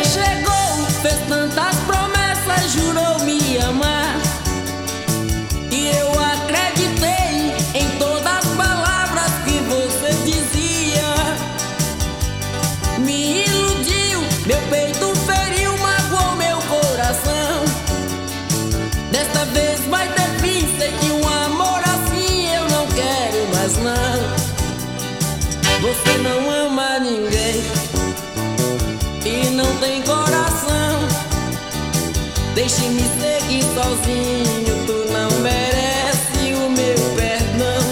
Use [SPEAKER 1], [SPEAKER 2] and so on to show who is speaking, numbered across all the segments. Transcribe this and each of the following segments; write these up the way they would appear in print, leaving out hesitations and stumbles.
[SPEAKER 1] chegou, fez tantas promessas, jurou me amar. E eu acreditei em todas as palavras que você dizia. Me iludiu, meu peito feriu, magoou meu coração. Desta vez vai ter fim, sei que um amor assim eu não quero mais não. Você não ama ninguém e não tem coração. Deixe-me seguir sozinho, tu não merece o meu perdão.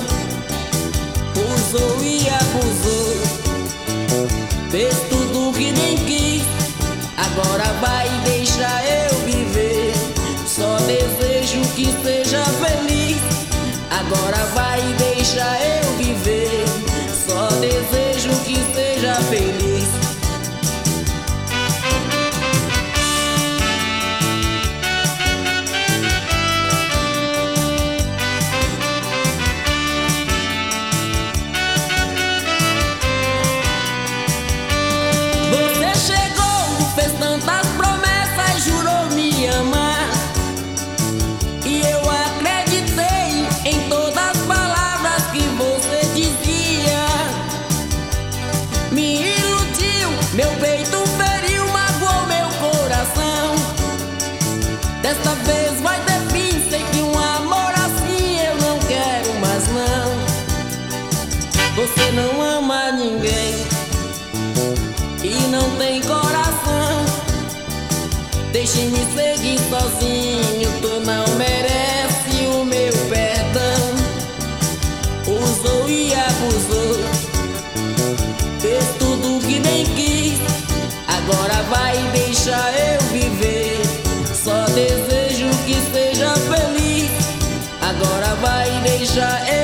[SPEAKER 1] Usou e abusou, fez tudo que nem quis. Agora vai deixar eu viver. Só desejo que seja feliz. Agora vai deixar eu viver. Só desejo que seja feliz. Você chegou, fez tantas promessas, jurou me amar. E eu acreditei em todas as palavras que você dizia. Me iludiu, meu peito feriu, magoou meu coração. Desta vez vai ter fim, sei que um amor assim eu não quero mais não. Você não ama ninguém e não tem coração. Deixe-me seguir sozinho, tu não merece o meu perdão. Usou e abusou, fez tudo que nem quis. Agora vai deixar eu viver. Só desejo que seja feliz. Agora vai deixar eu